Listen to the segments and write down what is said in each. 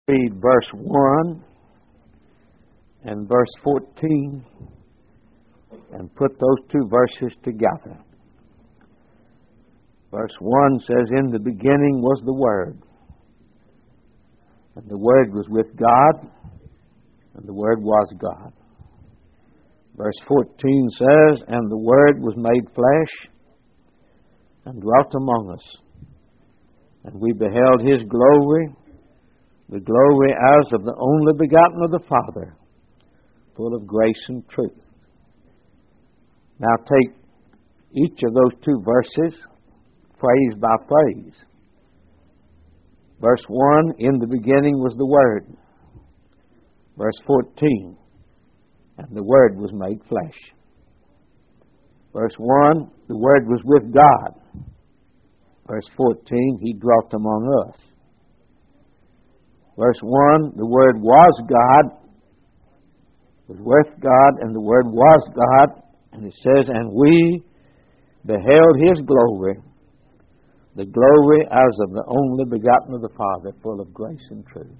Read verse 1 and verse 14 and put those two verses together. Verse 1 says, "In the beginning was the Word, and the Word was with God, and the Word was God." Verse 14 says, "And the Word was made flesh and dwelt among us, and we beheld His glory, the glory as of the only begotten of the Father, full of grace and truth." Now take each of those two verses, phrase by phrase. Verse 1, "In the beginning was the Word." Verse 14, "And the Word was made flesh." Verse 1, "The Word was with God." Verse 14, "He dwelt among us." Verse 1, "The Word was God," was with God, and the Word was God. And it says, "And we beheld His glory, the glory as of the only begotten of the Father, full of grace and truth."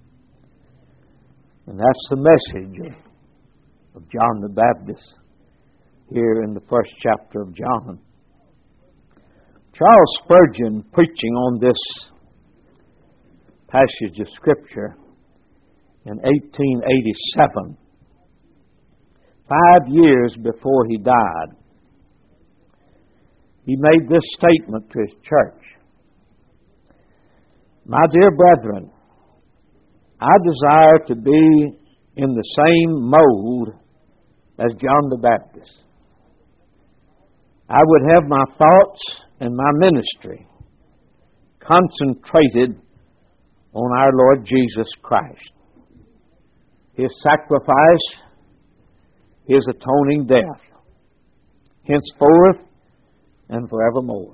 And that's the message of John the Baptist here in the first chapter of John. Charles Spurgeon, preaching on this passage of Scripture in 1887, 5 years before he died, he made this statement to his church: "My dear brethren, I desire to be in the same mold as John the Baptist. I would have my thoughts and my ministry concentrated on our Lord Jesus Christ, His sacrifice, His atoning death, henceforth and forevermore.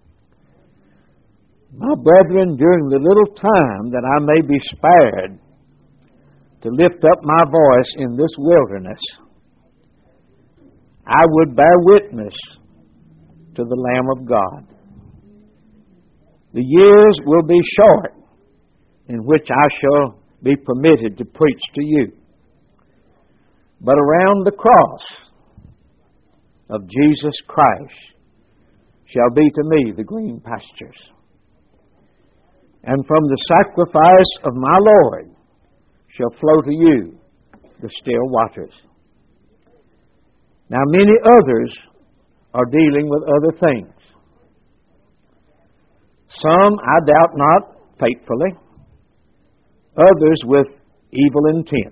My brethren, during the little time that I may be spared to lift up my voice in this wilderness, I would bear witness to the Lamb of God. The years will be short in which I shall be permitted to preach to you, but around the cross of Jesus Christ shall be to me the green pastures, and from the sacrifice of my Lord shall flow to you the still waters." Now many others are dealing with other things. Some, I doubt not, faithfully, others with evil intent.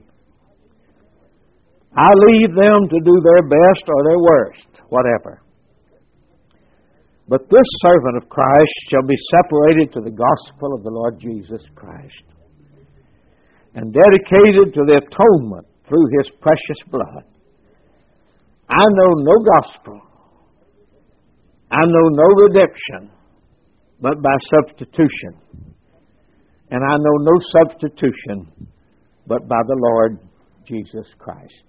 I leave them to do their best or their worst, whatever. But this servant of Christ shall be separated to the gospel of the Lord Jesus Christ and dedicated to the atonement through His precious blood. I know no gospel, I know no redemption but by substitution, and I know no substitution but by the Lord Jesus Christ.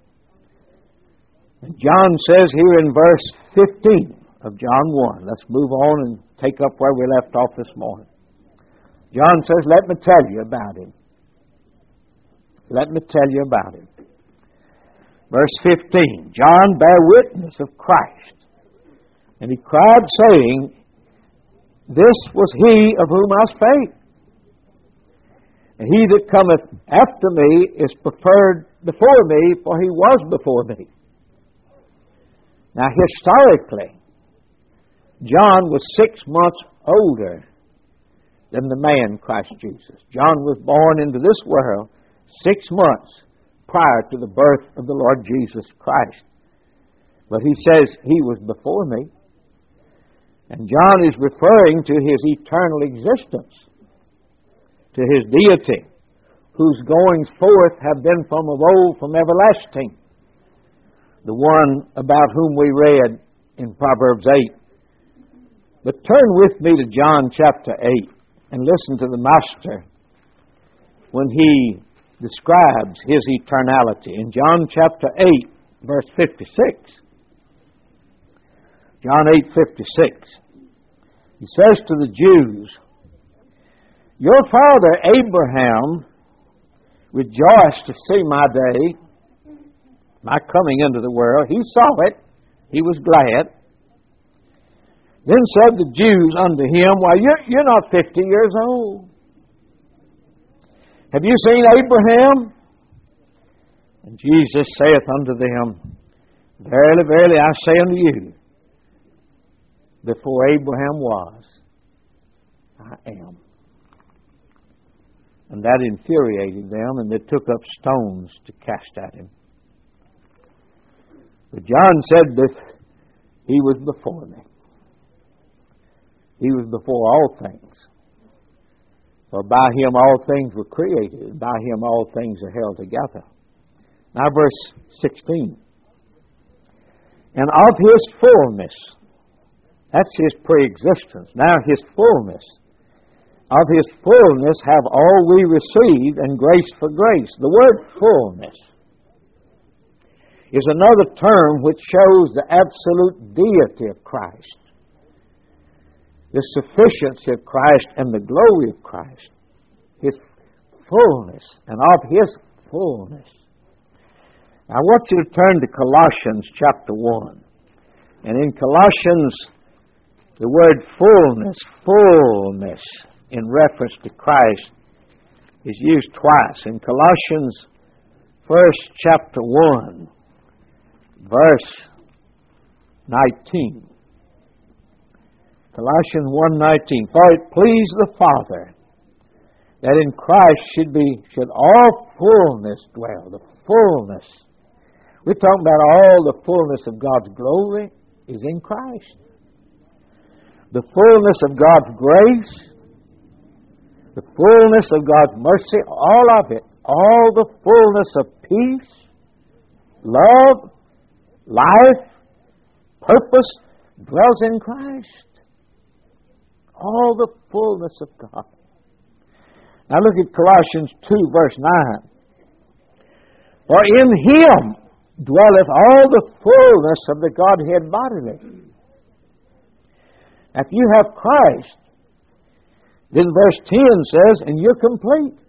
And John says here in verse 15 of John 1, let's move on and take up where we left off this morning. John says, "Let me tell you about Him. Let me tell you about Him." Verse 15, "John bare witness of Christ, and he cried, saying, This was He of whom I spake. And He that cometh after me is preferred before me, for He was before me." Now, historically, John was 6 months older than the man Christ Jesus. John was born into this world 6 months prior to the birth of the Lord Jesus Christ. But he says He was before me. And John is referring to His eternal existence, to His deity, whose goings forth have been from of old, from everlasting. The one about whom we read in Proverbs 8. But turn with me to John chapter 8 and listen to the Master when He describes His eternality. In John chapter 8, verse 56. John 8:56. He says to the Jews, Your father Abraham rejoiced to see my day, my coming into the world. He saw it. He was glad. Then said the Jews unto him, Why, you're not 50 years old. Have you seen Abraham? And Jesus saith unto them, Verily, verily, I say unto you, before Abraham was, I am. And that infuriated them, and they took up stones to cast at him. But John said that he was before me. He was before all things. For by him all things were created, and by him all things are held together. Now verse 16. And of his fullness, that's his pre-existence. Now his fullness. Of his fullness have all we received, and grace for grace. The word fullness is another term which shows the absolute deity of Christ, the sufficiency of Christ and the glory of Christ. His fullness, and of his fullness. I want you to turn to Colossians chapter 1. And in Colossians, the word fullness, in reference to Christ, is used twice. In Colossians, first chapter 1, verse 19. Colossians 1:19. For it pleased the Father that in Christ should all fullness dwell. The fullness. We're talking about all the fullness of God's glory is in Christ. The fullness of God's grace, the fullness of God's mercy, all of it, all the fullness of peace, love, life, purpose, dwells in Christ. All the fullness of God. Now look at Colossians 2, verse 9. For in Him dwelleth all the fullness of the Godhead bodily. If you have Christ, then verse 10 says, and you're complete.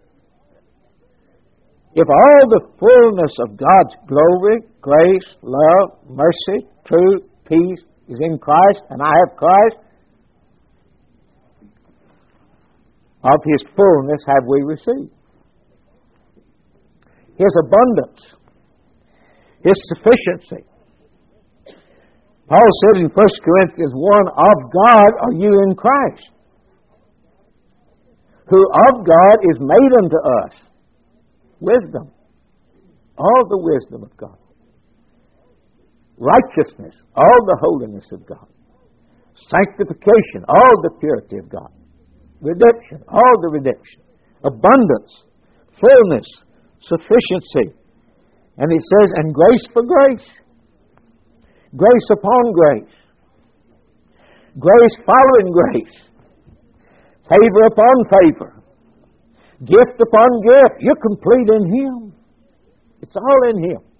If all the fullness of God's glory, grace, love, mercy, truth, peace is in Christ, and I have Christ, of His fullness have we received. His abundance, His sufficiency. Paul said in 1 Corinthians 1, of God are you in Christ, who of God is made unto us wisdom, all the wisdom of God, righteousness, all the holiness of God, sanctification, all the purity of God, redemption, all the redemption, abundance, fullness, sufficiency. And it says, and grace for grace. Grace upon grace. Grace following grace. Favor upon favor. Gift upon gift. You're complete in Him. It's all in Him.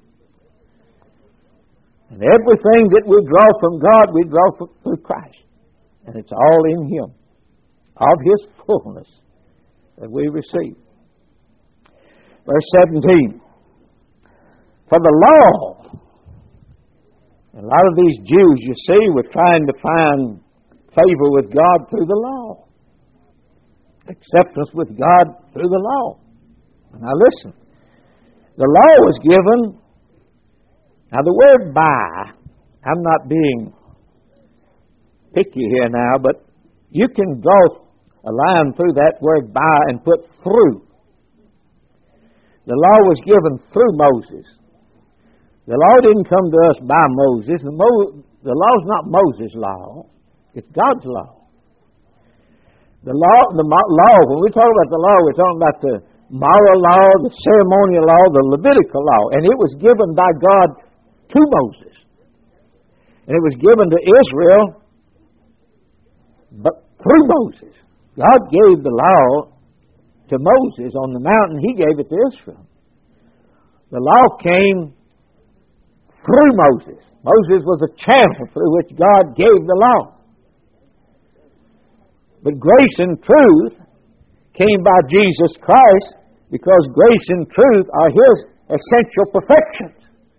And everything that we draw from God, we draw through Christ. And it's all in Him. Of His fullness that we receive. Verse 17. For the law, and a lot of these Jews, you see, were trying to find favor with God through the law. Acceptance with God through the law. Now listen. The law was given. Now the word by, I'm not being picky here now, but you can draw a line through that word by and put through. The law was given through Moses. The law didn't come to us by Moses. The law is not Moses' law. It's God's law. The law, when we talk about the law, we're talking about the moral law, the ceremonial law, the Levitical law. And it was given by God to Moses. And it was given to Israel, but through Moses. God gave the law to Moses on the mountain. He gave it to Israel. The law came through Moses. Moses was a channel through which God gave the law. But grace and truth came by Jesus Christ because grace and truth are His essential perfections.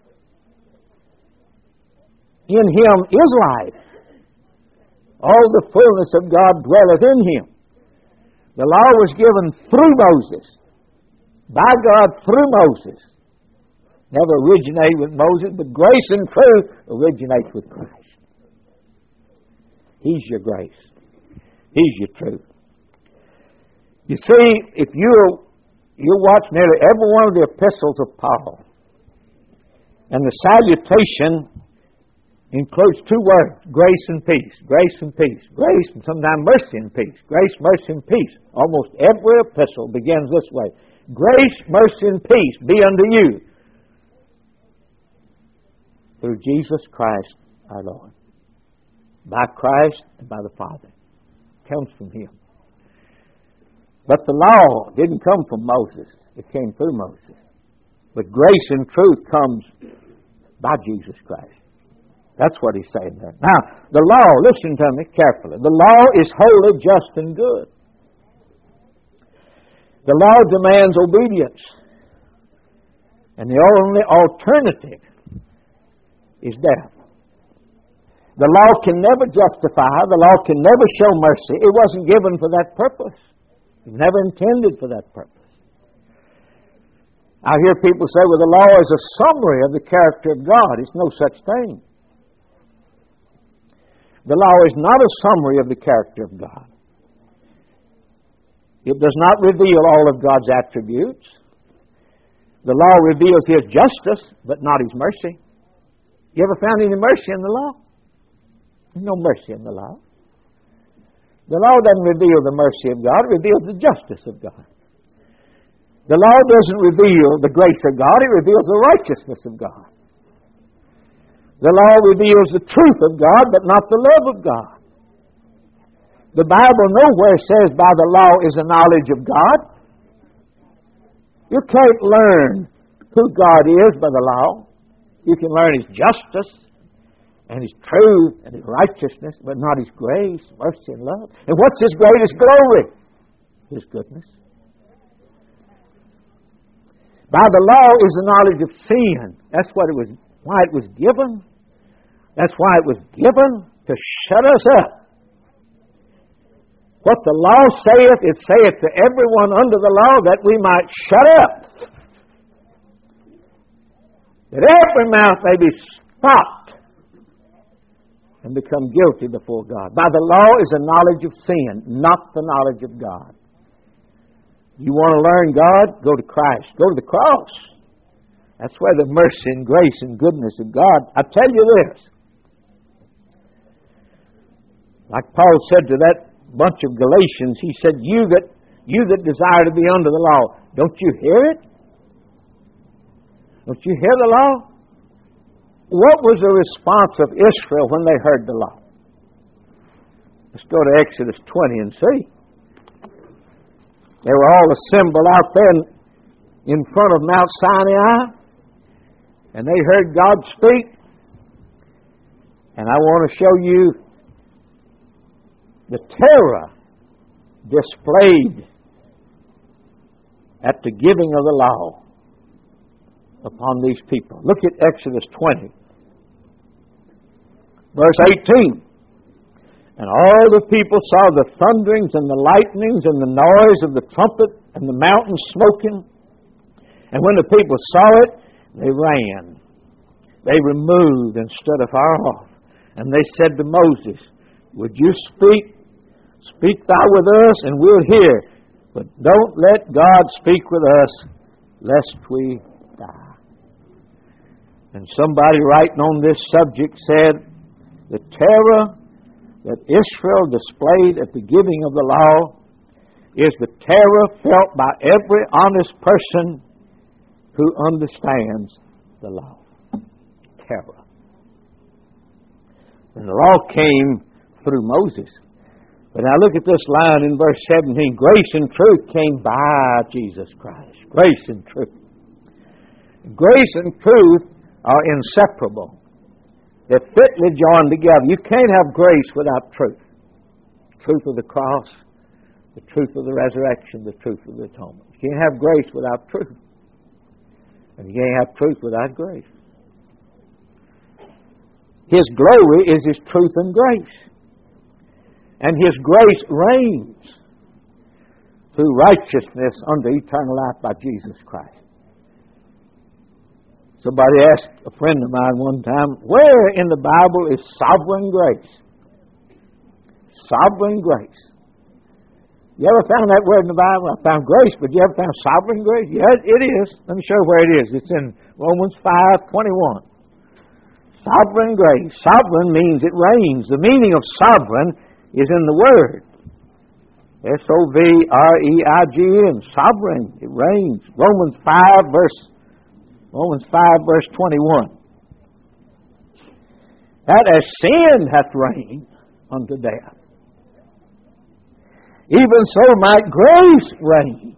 In Him is life. All the fullness of God dwelleth in Him. The law was given through Moses, by God through Moses. Never originated with Moses, but grace and truth originates with Christ. He's your grace. He's your truth. You see, if you watch nearly every one of the epistles of Paul, and the salutation includes two words, grace and peace, grace and peace, grace and sometimes mercy and peace, grace, mercy, and peace. Almost every epistle begins this way. Grace, mercy, and peace be unto you through Jesus Christ our Lord. By Christ and by the Father. It comes from Him. But the law didn't come from Moses. It came through Moses. But grace and truth comes by Jesus Christ. That's what he's saying there. Now, the law, listen to me carefully. The law is holy, just, and good. The law demands obedience. And the only alternative is death. The law can never justify. The law can never show mercy. It wasn't given for that purpose. It was never intended for that purpose. I hear people say, well, the law is a summary of the character of God. It's no such thing. The law is not a summary of the character of God. It does not reveal all of God's attributes. The law reveals His justice, but not His mercy. You ever found any mercy in the law? There's no mercy in the law. The law doesn't reveal the mercy of God, it reveals the justice of God. The law doesn't reveal the grace of God, it reveals the righteousness of God. The law reveals the truth of God, but not the love of God. The Bible nowhere says by the law is a knowledge of God. You can't learn who God is by the law. You can learn His justice and His truth and His righteousness, but not His grace, mercy, and love. And what's His greatest glory? His goodness. By the law is the knowledge of sin. That's why it was given. That's why it was given to shut us up. What the law saith, it saith to everyone under the law that we might shut up. That every mouth may be stopped and become guilty before God. By the law is a knowledge of sin, not the knowledge of God. You want to learn God? Go to Christ. Go to the cross. That's where the mercy and grace and goodness of God. I tell you this. Like Paul said to that bunch of Galatians, he said, you that desire to be under the law, don't you hear it? Don't you hear the law? What was the response of Israel when they heard the law? Let's go to Exodus 20 and see. They were all assembled out there in front of Mount Sinai, and they heard God speak. And I want to show you the terror displayed at the giving of the law upon these people. Look at Exodus 20, verse 18. And all the people saw the thunderings and the lightnings and the noise of the trumpet and the mountain smoking. And when the people saw it, they ran. They removed and stood afar off. And they said to Moses, would you speak? Speak thou with us, and we'll hear. But don't let God speak with us, lest we die. And somebody writing on this subject said, the terror that Israel displayed at the giving of the law is the terror felt by every honest person who understands the law. Terror. And the law came through Moses. But now look at this line in verse 17. Grace and truth came by Jesus Christ. Grace and truth. Grace and truth are inseparable. They're fitly joined together. You can't have grace without truth. Truth of the cross, The truth of the resurrection, the truth of the atonement. You can't have grace without truth. And you can't have truth without grace. His glory is His truth and grace. And His grace reigns through righteousness unto eternal life by Jesus Christ. Somebody asked a friend of mine one time, where in the Bible is sovereign grace? Sovereign grace. You ever found that word in the Bible? I found grace, but you ever found sovereign grace? Yeah, it is. Let me show you where it is. It's in Romans 5:21. Sovereign grace. Sovereign means it reigns. The meaning of sovereign is in the word. S-O-V-R-E-I-G-N. Sovereign. It reigns. Romans 5 verse 21. That as sin hath reigned unto death, even so might grace reign.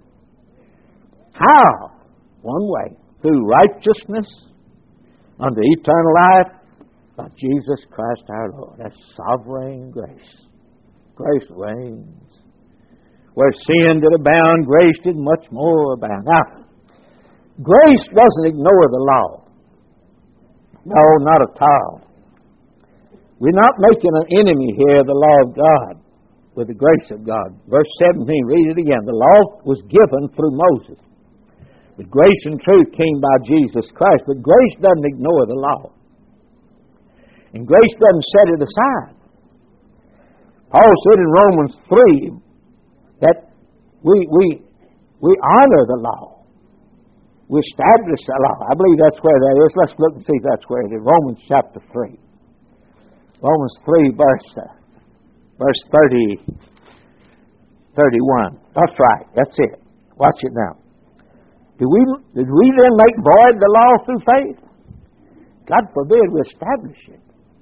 How? One way. Through righteousness unto eternal life by Jesus Christ our Lord. That's sovereign grace. Grace reigns. Where sin did abound, grace did much more abound. Now, grace doesn't ignore the law. No, not at all. We're not making an enemy here of the law of God with the grace of God. Verse 17, read it again. The law was given through Moses. But grace and truth came by Jesus Christ. But grace doesn't ignore the law. And grace doesn't set it aside. Paul said in Romans 3 that we honor the law. We establish the law. I believe that's where that is. Let's look and see if that's where it is. Romans chapter 3. Romans 3 verse 31. That's right. That's it. Watch it now. Did we then make void the law through faith? God forbid we establish it.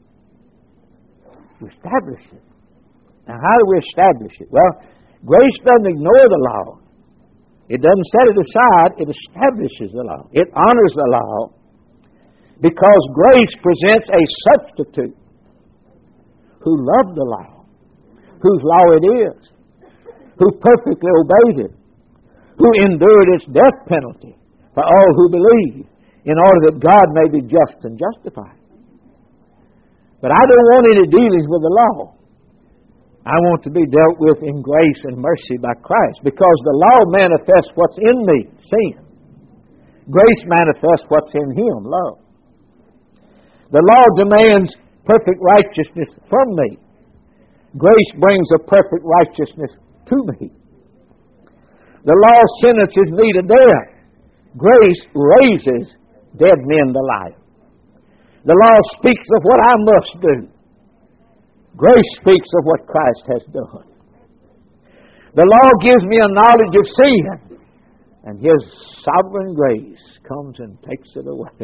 We establish it. Now how do we establish it? Well, grace doesn't ignore the law. It doesn't set it aside. It establishes the law. It honors the law because grace presents a substitute who loved the law, whose law it is, who perfectly obeyed it, who endured its death penalty for all who believe, in order that God may be just and justified. But I don't want any dealings with the law. I want to be dealt with in grace and mercy by Christ, because the law manifests what's in me, sin. Grace manifests what's in Him, love. The law demands perfect righteousness from me. Grace brings a perfect righteousness to me. The law sentences me to death. Grace raises dead men to life. The law speaks of what I must do. Grace speaks of what Christ has done. The law gives me a knowledge of sin, and His sovereign grace comes and takes it away.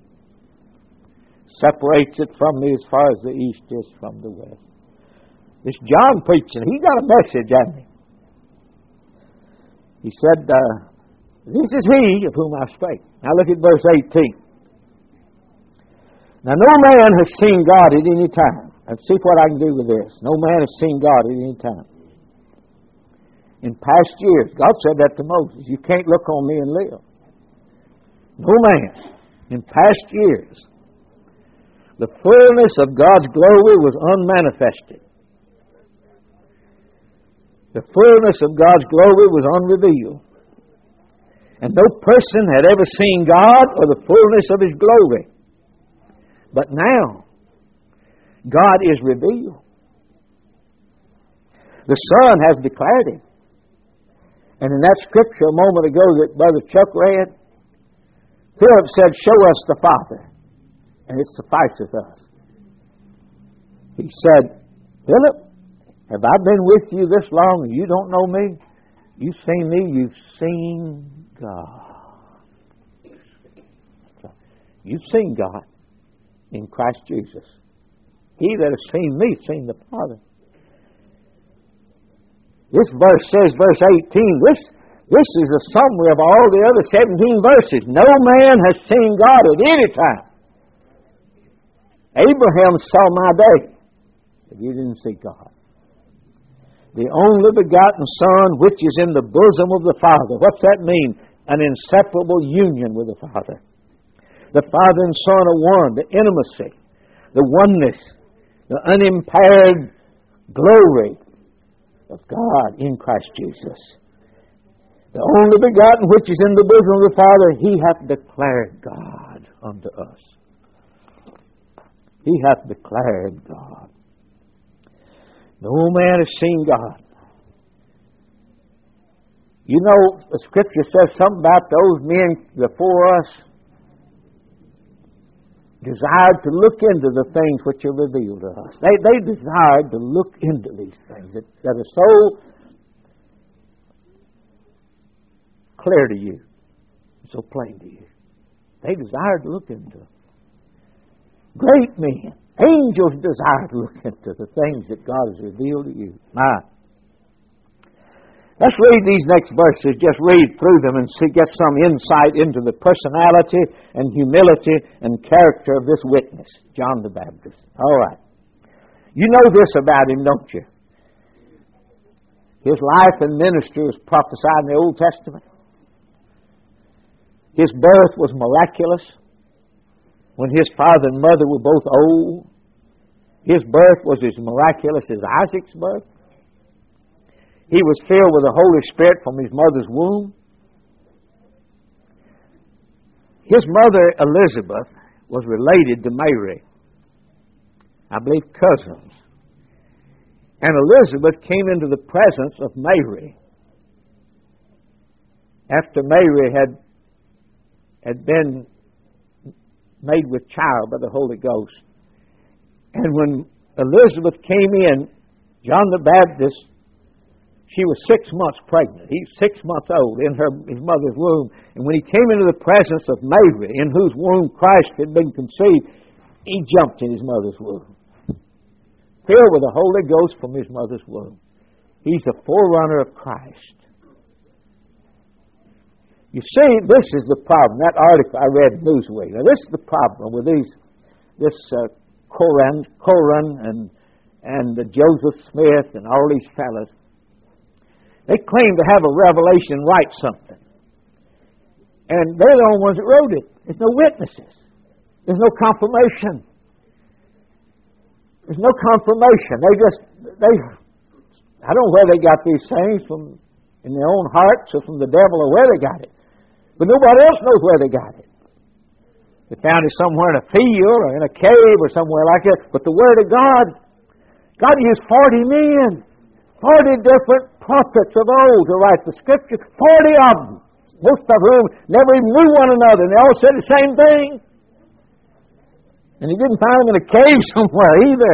Separates it from me as far as the east is from the west. This John preaching, he got a message, hasn't he? He said, this is He of whom I spake. Now look at verse 18. Now no man has seen God at any time. And see what I can do with this. No man has seen God at any time. In past years, God said that to Moses. You can't look on me and live. No man. In past years, the fullness of God's glory was unmanifested. The fullness of God's glory was unrevealed. And no person had ever seen God or the fullness of His glory. But now, God is revealed. The Son has declared Him. And in that scripture a moment ago that Brother Chuck read, Philip said, show us the Father, and it sufficeth us. He said, Philip, have I been with you this long and you don't know me? You've seen me, you've seen God. You've seen God in Christ Jesus. He that has seen me, seen the Father. This verse says, verse 18, this is a summary of all the other 17 verses. No man has seen God at any time. Abraham saw my day, but you didn't see God. the only begotten Son, which is in the bosom of the Father. What's that mean? An inseparable union with the Father. The Father and Son are one. The intimacy, the oneness, the unimpaired glory of God in Christ Jesus. The only begotten which is in the bosom of the Father, He hath declared God unto us. He hath declared God. No man has seen God. You know, the Scripture says something about those men before us desired to look into the things which are revealed to us. They desired to look into these things that are so clear to you, so plain to you. They desired to look into them. Great men, angels desire to look into the things that God has revealed to you. Let's read these next verses. Just read through them and get some insight into the personality and humility and character of this witness, John the Baptist. All right. You know this about him, don't you? His life and ministry was prophesied in the Old Testament. His birth was miraculous when his father and mother were both old. His birth was as miraculous as Isaac's birth. He was filled with the Holy Spirit from his mother's womb. His mother, Elizabeth, was related to Mary. I believe cousins. And Elizabeth came into the presence of Mary after Mary had been made with child by the Holy Ghost. And when Elizabeth came in, John the Baptist, she was 6 months pregnant. He's 6 months old in his mother's womb. And when he came into the presence of Mary, in whose womb Christ had been conceived, he jumped in his mother's womb, filled with the Holy Ghost from his mother's womb. He's a forerunner of Christ. You see, this is the problem. That article I read in Newsweek. Now, this is the problem with this Koren and Joseph Smith and all these fellas. They claim to have a revelation, write something. And they're the only ones that wrote it. There's no witnesses. There's no confirmation. There's no confirmation. I don't know where they got these things from, in their own hearts or from the devil or where they got it. But nobody else knows where they got it. They found it somewhere in a field or in a cave or somewhere like that. But the Word of God used 40 men, 40 different prophets of old to write the Scripture, 40 of them, most of whom never even knew one another, and they all said the same thing. And he didn't find them in a cave somewhere either.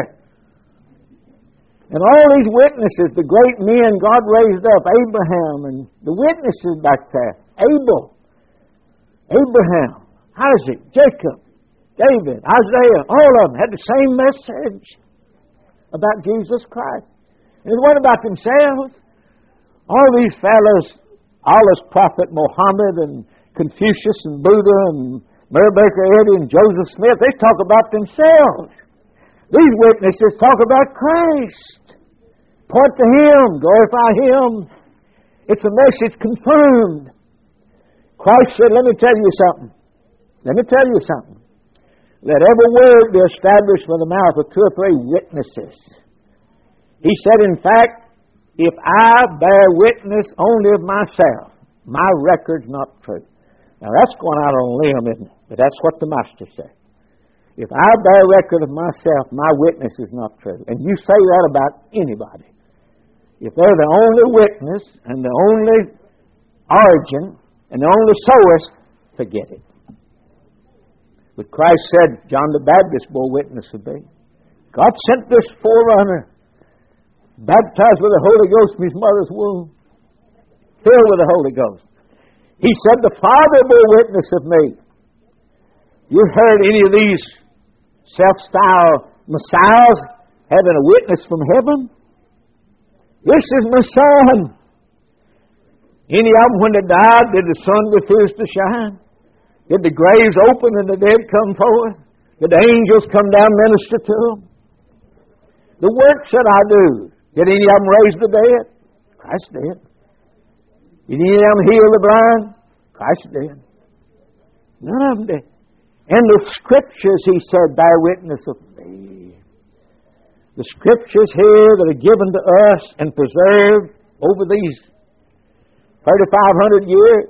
And all these witnesses, the great men God raised up, Abraham, and the witnesses back there, Abel, Abraham, Isaac, Jacob, David, Isaiah, all of them had the same message about Jesus Christ. And it wasn't about themselves. All these fellows, Allah's prophet Muhammad and Confucius and Buddha and Mary Baker Eddy and Joseph Smith, they talk about themselves. These witnesses talk about Christ. Point to Him, glorify Him. It's a message confirmed. Christ said, let me tell you something. Let me tell you something. Let every word be established by the mouth of 2 or 3 witnesses. He said, in fact, if I bear witness only of myself, my record's not true. Now that's going out on a limb, isn't it? But that's what the Master said. If I bear record of myself, my witness is not true. And you say that about anybody. If they're the only witness and the only origin and the only source, forget it. But Christ said, John the Baptist bore witness of me. God sent this forerunner, baptized with the Holy Ghost from his mother's womb, filled with the Holy Ghost. He said, the Father bore witness of me. You heard any of these self-styled messiahs having a witness from heaven? This is my Son. Any of them, when they died, did the sun refuse to shine? Did the graves open and the dead come forth? Did the angels come down and minister to them? The works that I do, Did any of them raise the dead? Christ did. Did any of them heal the blind? Christ did. None of them did. And the Scriptures, He said, bear witness of me. The Scriptures here that are given to us and preserved over these 3,500 years,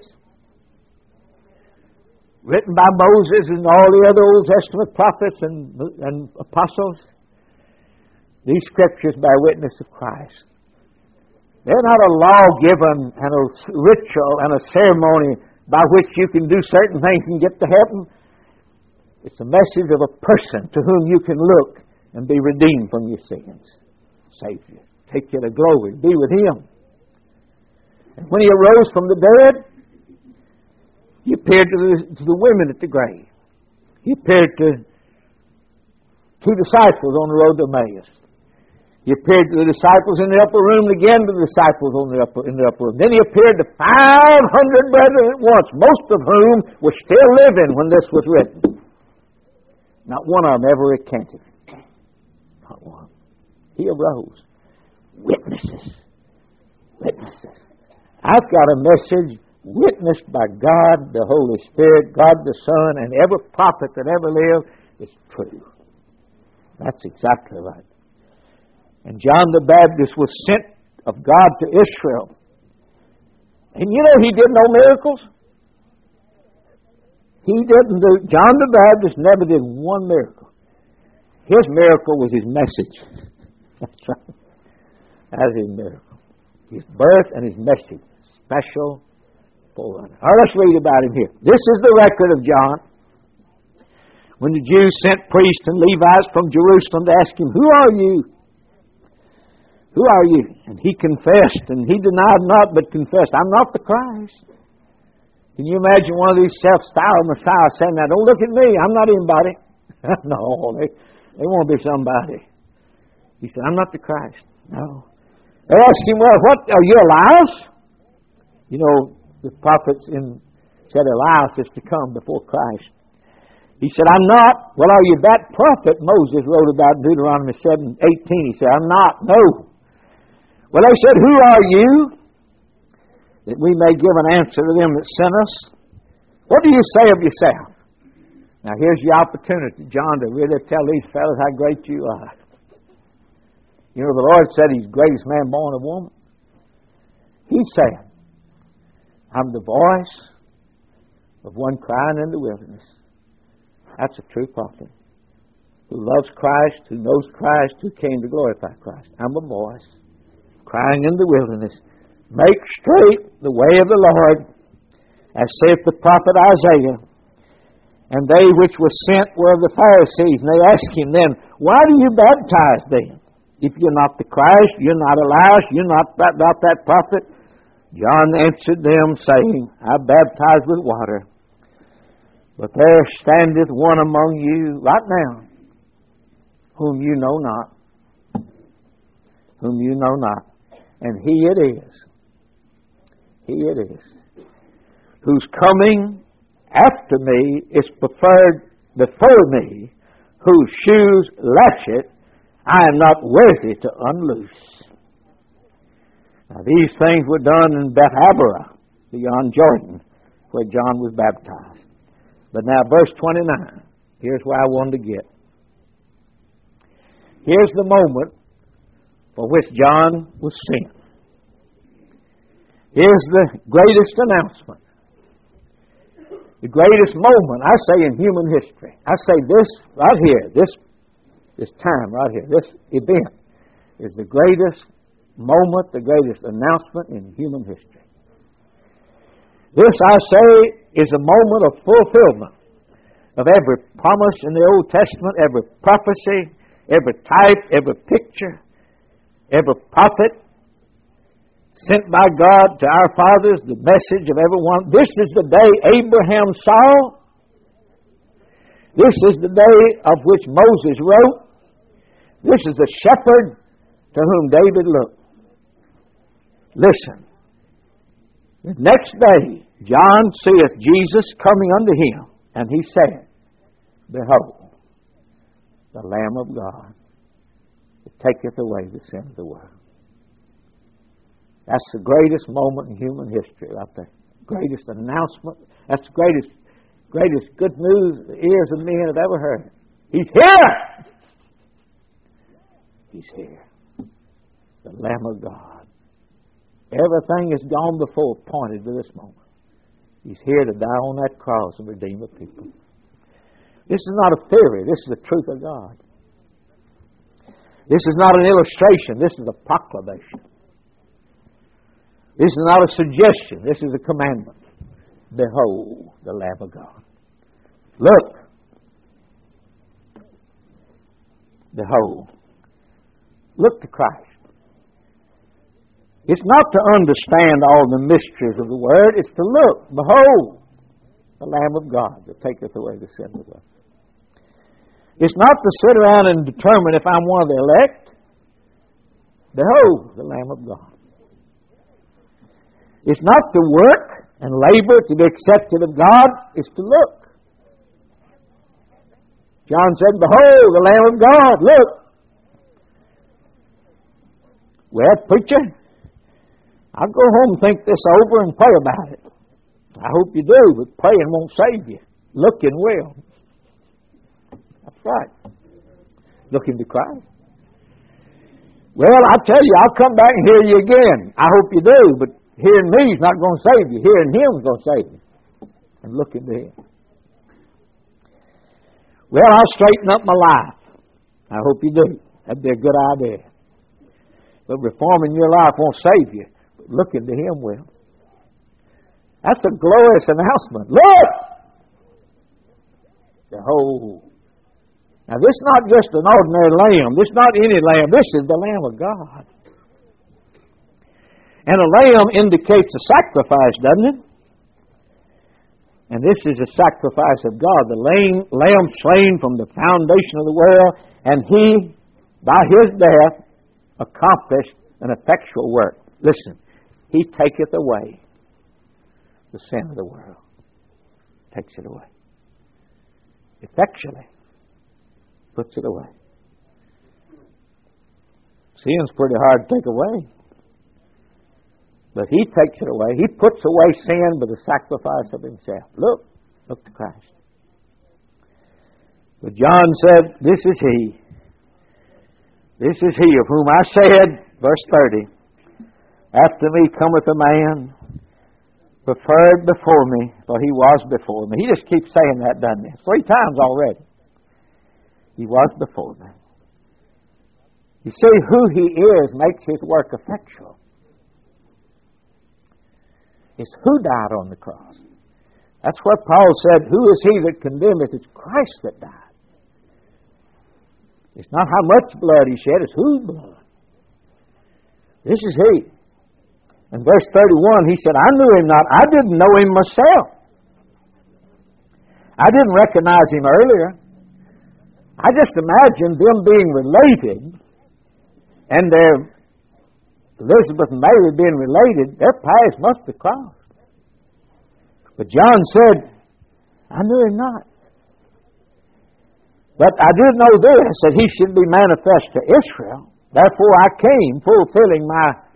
written by Moses and all the other Old Testament prophets and apostles, these Scriptures bear witness of Christ. They're not a law given and a ritual and a ceremony by which you can do certain things and get to heaven. It's a message of a person to whom you can look and be redeemed from your sins. Savior, take you to glory, be with Him. And when He arose from the dead, He appeared to the women at the grave. He appeared to two disciples on the road to Emmaus. He appeared to the disciples in the upper room, and again to the disciples in the upper room. Then He appeared to 500 brethren at once, most of whom were still living when this was written. Not one of them ever recanted. Not one. He arose. Witnesses. Witnesses. I've got a message witnessed by God, the Holy Spirit, God the Son, and every prophet that ever lived is true. That's exactly right. And John the Baptist was sent of God to Israel. And you know he did no miracles? He didn't do. John the Baptist never did one miracle. His miracle was his message. That's right. That's his miracle. His birth and his message. Special forerunner. All right, let's read about him here. This is the record of John. When the Jews sent priests and Levites from Jerusalem to ask him, "Who are you? Who are you?" And he confessed, and he denied not, but confessed, "I'm not the Christ." Can you imagine one of these self-styled Messiah saying that? "Don't look at me, I'm not anybody." No, they want to be somebody. He said, "I'm not the Christ." No. They asked him, "Well, what, are you Elias?" You know, the prophets said Elias is to come before Christ. He said, "I'm not." "Well, are you that prophet Moses wrote about in Deuteronomy 7:18? He said, "I'm not." "No." Well, they said, "Who are you?" That we may give an answer to them that sent us. What do you say of yourself? Now, here's your opportunity, John, to really tell these fellows how great you are. You know, the Lord said He's the greatest man born of woman. He said, "I'm the voice of one crying in the wilderness." That's a true prophet who loves Christ, who knows Christ, who came to glorify Christ. I'm a voice crying in the wilderness, "Make straight the way of the Lord, as saith the prophet Isaiah." And they which were sent were of the Pharisees. And they asked him then, "Why do you baptize then? If you're not the Christ, you're not Elias, you're not that prophet." John answered them, saying, "I baptize with water, but there standeth one among you right now, whom you know not." Whom you know not. And He it is. He it is. Whose coming after me is preferred before me, whose shoes latchet I am not worthy to unloose. Now these things were done in Bethabara, beyond Jordan, where John was baptized. But now verse 29, here's where I wanted to get. Here's the moment for which John was sent. Here's the greatest announcement. The greatest moment, I say, in human history. I say this right here, this time right here, this event is the greatest moment, the greatest announcement in human history. This, I say, is a moment of fulfillment of every promise in the Old Testament, every prophecy, every type, every picture, every prophet sent by God to our fathers, the message of everyone. This is the day Abraham saw. This is the day of which Moses wrote. This is the shepherd to whom David looked. Listen. The next day, John seeth Jesus coming unto him, and he said, "Behold, the Lamb of God, that taketh away the sin of the world." That's the greatest moment in human history right there. Greatest announcement. That's the greatest good news the ears of men have ever heard. He's here! He's here. The Lamb of God. Everything has gone before pointed to this moment. He's here to die on that cross and redeem the people. This is not a theory. This is the truth of God. This is not an illustration. This is a proclamation. This is not a suggestion. This is a commandment. Behold the Lamb of God. Look. Behold. Look to Christ. It's not to understand all the mysteries of the Word. It's to look. Behold the Lamb of God that taketh away the sin of the world. It's not to sit around and determine if I'm one of the elect. Behold the Lamb of God. It's not to work and labor to be accepted of God. It's to look. John said, behold the Lamb of God. Look. Well, preacher, I'll go home and think this over and pray about it. I hope you do, but praying won't save you. Looking will. That's right. Looking to Christ. Well, I tell you, I'll come back and hear you again. I hope you do, but hearing me is not going to save you. Hearing Him is going to save you. And looking to Him. Well, I'll straighten up my life. I hope you do. That'd be a good idea. But reforming your life won't save you. But looking to Him will. That's a glorious announcement. Look! Behold. Now, this is not just an ordinary lamb. This is not any lamb. This is the Lamb of God. And a lamb indicates a sacrifice, doesn't it? And this is a sacrifice of God. The lamb slain from the foundation of the world. And He, by His death, accomplished an effectual work. Listen, He taketh away the sin of the world. Takes it away. Effectually. Puts it away. Sin's pretty hard to take away. But He takes it away. He puts away sin by the sacrifice of Himself. Look to Christ. But John said, this is He. This is He of whom I said, verse 30, after me cometh a man preferred before me, for He was before me. He just keeps saying that, doesn't He? 3 times already. He was before me. You see, who He is makes His work effectual. It's who died on the cross. That's what Paul said, who is He that condemneth? It's Christ that died. It's not how much blood He shed, it's whose blood. This is He. In verse 31, He said, I knew Him not. I didn't know Him myself. I didn't recognize Him earlier. I just imagined them being related, and Elizabeth and Mary being related, their paths must have crossed. But John said, I knew Him not. But I did know this, that He should be manifest to Israel. Therefore I came, fulfilling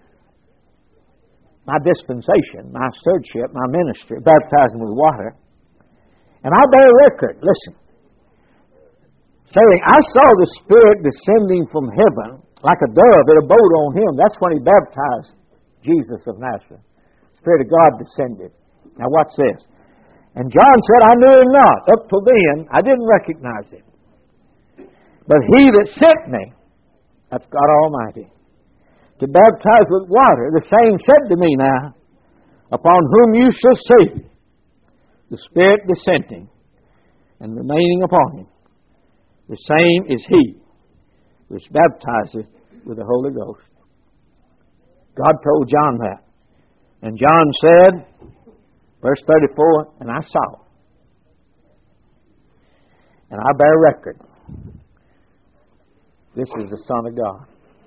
my dispensation, my stewardship, my ministry, baptizing with water. And I bear record, listen, saying, I saw the Spirit descending from heaven like a dove. It abode on Him. That's when He baptized Jesus of Nazareth. The Spirit of God descended. Now watch this. And John said, I knew Him not. Up till then, I didn't recognize Him. But He that sent me, that's God Almighty, to baptize with water, the same said to me now, upon whom you shall see the Spirit descending and remaining upon Him. The same is He which baptizeth with the Holy Ghost. God told John that. And John said, verse 34, and I saw. And I bear record. This is the Son of God.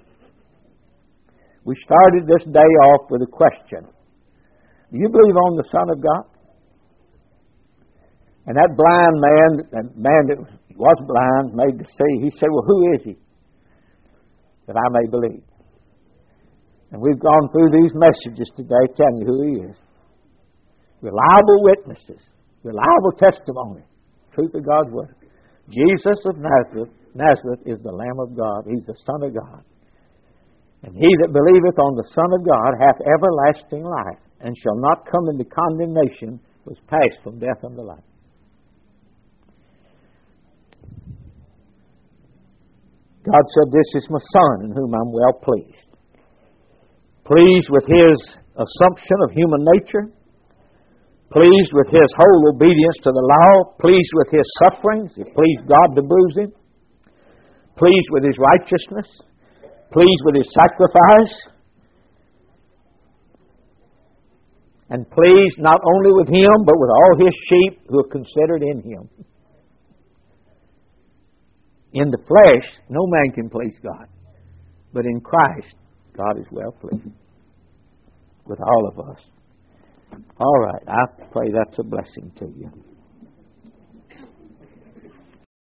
We started this day off with a question. Do you believe on the Son of God? And that man that was blind, made to see, he said, well, who is He that I may believe? And we've gone through these messages today telling you who He is. Reliable witnesses, reliable testimony, truth of God's Word. Jesus of Nazareth is the Lamb of God. He's the Son of God. And he that believeth on the Son of God hath everlasting life, and shall not come into condemnation, was passed from death unto life. God said, "This is my Son, in whom I'm well pleased." Pleased with His assumption of human nature, pleased with His whole obedience to the law, pleased with His sufferings. It pleased God to bruise Him, pleased with His righteousness, pleased with His sacrifice, and pleased not only with Him, but with all His sheep who are considered in Him. In the flesh, no man can please God. But in Christ, God is well pleased with all of us. All right, I pray that's a blessing to you.